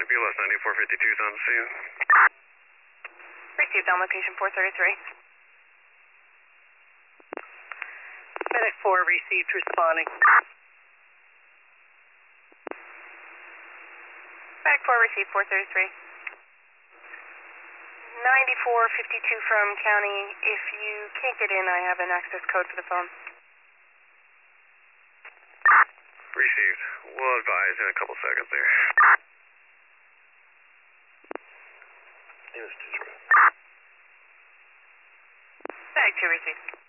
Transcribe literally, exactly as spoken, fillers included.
B L S ninety-four fifty-two is on the scene. Received on location four thirty-three. Medic four received, responding. Medic four received four thirty-three. ninety-four fifty-two from county. If you can't get in, I have an access code for the phone. Received. We'll advise in a couple seconds there. Medic two received.